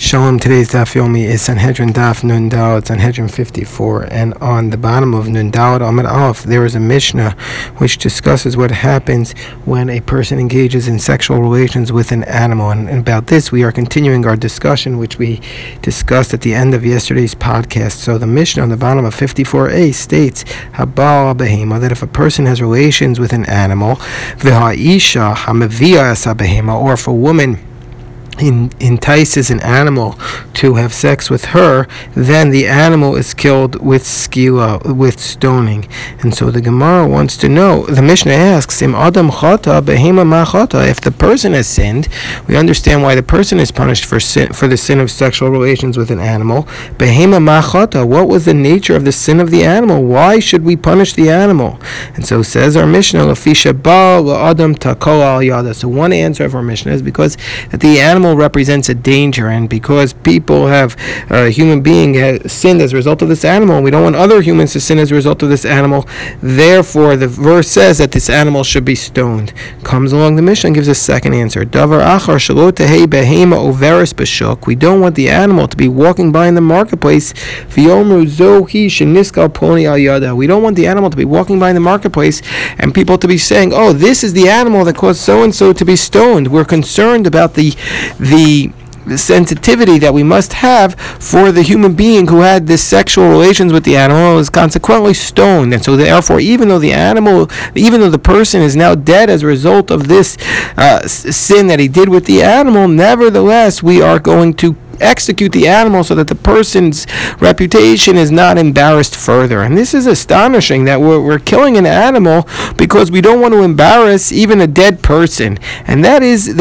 Shalom. Today's Daf Yomi is Sanhedrin Daf Nun Daled, Sanhedrin 54, and on the bottom of Nun Daled Amud Aleph there is a Mishnah which discusses what happens when a person engages in sexual relations with an animal. And about this we are continuing our discussion, which we discussed at the end of yesterday's podcast. So the Mishnah on the bottom of 54a states, Habal Behema, that if a person has relations with an animal, V'ha'isha Hamavia Asa Behema, or if a woman entices an animal to have sex with her, then the animal is killed with skila, with stoning. And so the Gemara wants to know, the Mishnah asks, Im Adam chata behema ma chata, if the person has sinned, we understand why the person is punished for the sin of sexual relations with an animal. Behema ma chata, what was the nature of the sin of the animal? Why should we punish the animal? And so says our Mishnah, Lafisha ba la adam takol al yada. So one answer of our Mishnah is because that the animal represents a danger, and because people have a human being has sinned as a result of this animal, and we don't want other humans to sin as a result of this animal, therefore the verse says that this animal should be stoned. Comes along the Mishnah and gives a second answer. Davar achar shelo tehei behema overis b'shuk. We don't want the animal to be walking by in the marketplace. V'yomru zohi sheniskal poni al yada. We don't want the animal to be walking by in the marketplace and people to be saying, oh, this is the animal that caused so and so to be stoned. We're concerned about the sensitivity that we must have for the human being who had this sexual relations with the animal is consequently stoned. And so therefore, even though the person is now dead as a result of this sin that he did with the animal, nevertheless we are going to execute the animal so that the person's reputation is not embarrassed further. And this is astonishing that we're killing an animal because we don't want to embarrass even a dead person. And that is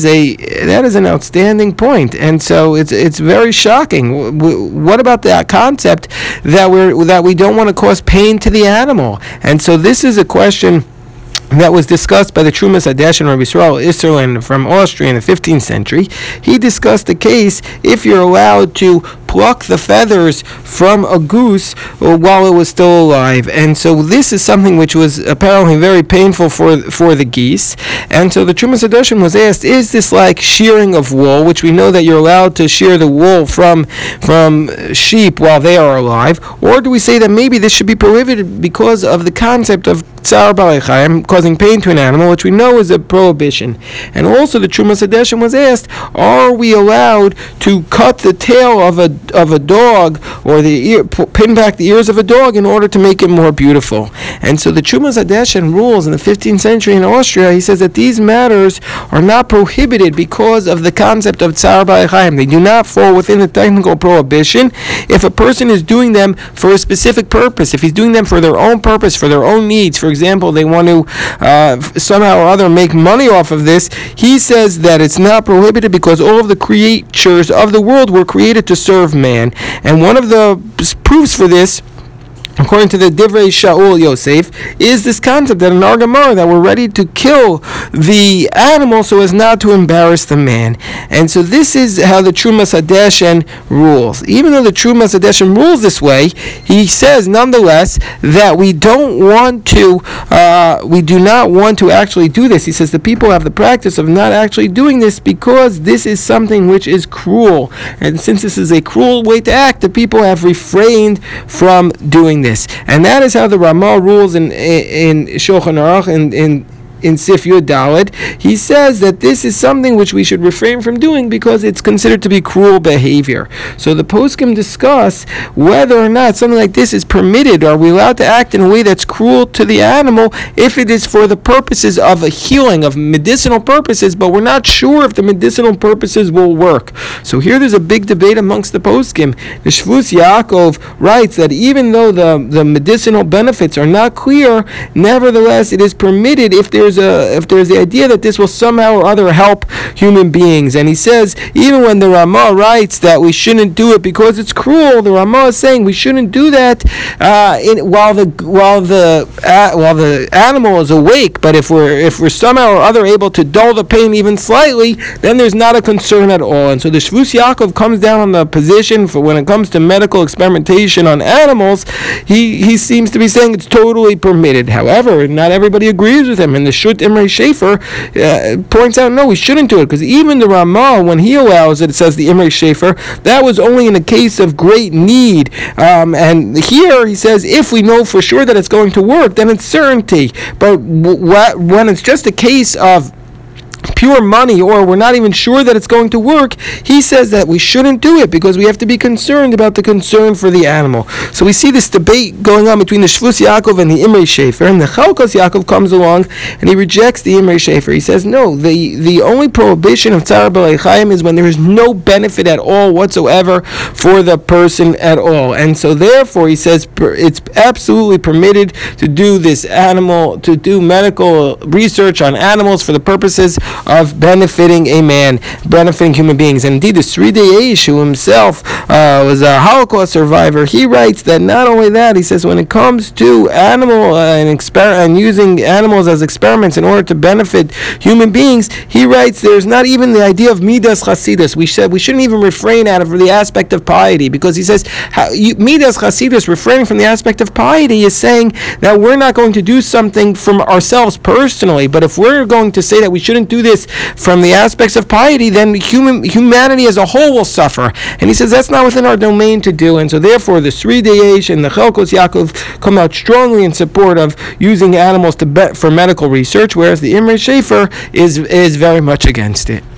an outstanding point. And so it's very shocking. What about that concept that we don't want to cause pain to the animal? And so this is a question that was discussed by the Trumas Hadesh and Rabbi Yisrael Isserlin from Austria in the 15th century. He discussed the case if you're allowed to pluck the feathers from a goose while it was still alive. And so this is something which was apparently very painful for the geese. And so the Trumas Hadesh was asked, is this like shearing of wool, which we know that you're allowed to shear the wool from sheep while they are alive, or do we say that maybe this should be prohibited because of the concept of Tsar Balei Chayim, causing pain to an animal, which we know is a prohibition? And also the Trumas Hadesh was asked, are we allowed to cut the tail of a dog, or pin back the ears of a dog in order to make it more beautiful? And so the Trumas Hadesh rules in the 15th century in Austria, he says that these matters are not prohibited because of the concept of Tsar Balei Chayim. They do not fall within the technical prohibition if a person is doing them for a specific purpose. If he's doing them for their own purpose, for their own needs, for example, they want to somehow or other make money off of this, he says that it's not prohibited because all of the creatures of the world were created to serve man. And one of the proofs for this, according to the Divrei Shaul Yosef, is this concept that in our Gemara that we're ready to kill the animal so as not to embarrass the man. And so this is how the Trumas Hadeshen rules. Even though the Trumas Hadeshen rules this way, he says nonetheless that we do not want to actually do this. He says the people have the practice of not actually doing this because this is something which is cruel. And since this is a cruel way to act, the people have refrained from doing this. And that is how the Ramah rules in Shulchan Aruch in Sif Yud Daled. He says that this is something which we should refrain from doing because it's considered to be cruel behavior. So the poskim discuss whether or not something like this is permitted. Are we allowed to act in a way that's cruel to the animal if it is for the purposes of a healing, of medicinal purposes, but we're not sure if the medicinal purposes will work? So here there's a big debate amongst the poskim. The Shvus Yaakov writes that even though the medicinal benefits are not clear, nevertheless it is permitted if there's the idea that this will somehow or other help human beings. And he says even when the Ramah writes that we shouldn't do it because it's cruel, the Ramah is saying we shouldn't do that while the animal is awake. But if we're somehow or other able to dull the pain even slightly, then there's not a concern at all. And so the Shvus Yaakov comes down on the position for when it comes to medical experimentation on animals. He seems to be saying it's totally permitted. However, not everybody agrees with him. And the Reshut Imrei Shefer points out, no, we shouldn't do it, because even the Ramah, when he allows it, it says the Imrei Shefer, that was only in a case of great need. And here he says, if we know for sure that it's going to work, then it's certainty. But when it's just a case of pure money, or we're not even sure that it's going to work, he says that we shouldn't do it because we have to be concerned about the concern for the animal. So we see this debate going on between the Shvus Yaakov and the Imrei Shefer, and the Chalkos Yaakov comes along and he rejects the Imrei Shefer. He says, no, the only prohibition of Tzar B'alei Chayim is when there is no benefit at all whatsoever for the person at all. And so therefore he says it's absolutely permitted to do this animal, to do medical research on animals for the purposes of benefiting a man, benefiting human beings. And indeed, the Sridei Eish, who himself was a Holocaust survivor, he writes that not only that, he says when it comes to animal and using animals as experiments in order to benefit human beings, he writes there's not even the idea of Midas Chasidus. We said we shouldn't even refrain out of the aspect of piety, because he says Midas Chasidus, refraining from the aspect of piety, is saying that we're not going to do something from ourselves personally, but if we're going to say that we shouldn't do this from the aspects of piety, then humanity as a whole will suffer. And he says that's not within our domain to do. And so therefore the Sridei Eish and the Chalkos Yaakov come out strongly in support of using animals for medical research, whereas the Imrei Shefer is very much against it.